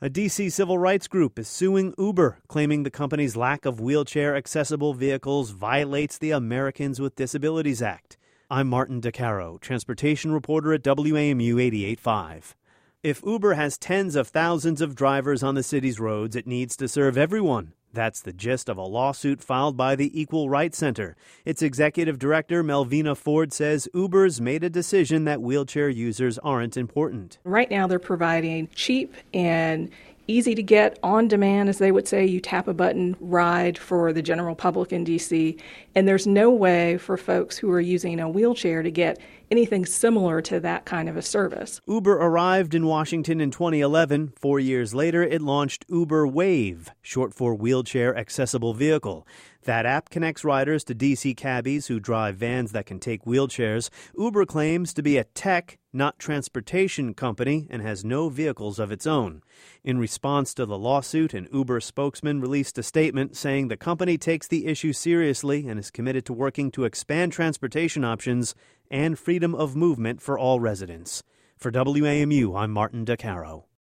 A D.C. civil rights group is suing Uber, claiming the company's lack of wheelchair-accessible vehicles violates the Americans with Disabilities Act. I'm Martin DeCaro, transportation reporter at WAMU 88.5. If Uber has tens of thousands of drivers on the city's roads, it needs to serve everyone. That's the gist of a lawsuit filed by the Equal Rights Center. Its executive director, Melvina Ford, says Uber's made a decision that wheelchair users aren't important. Right now, they're providing cheap and easy to get, on demand, as they would say, you tap a button, ride for the general public in D.C. And there's no way for folks who are using a wheelchair to get anything similar to that kind of a service. Uber arrived in Washington in 2011. 4 years later, it launched Uber Wave, short for Wheelchair Accessible Vehicle. That app connects riders to D.C. cabbies who drive vans that can take wheelchairs. Uber claims to be a tech, not transportation company and has no vehicles of its own. In response to the lawsuit, an Uber spokesman released a statement saying the company takes the issue seriously and is committed to working to expand transportation options and freedom of movement for all residents. For WAMU, I'm Martin DeCaro.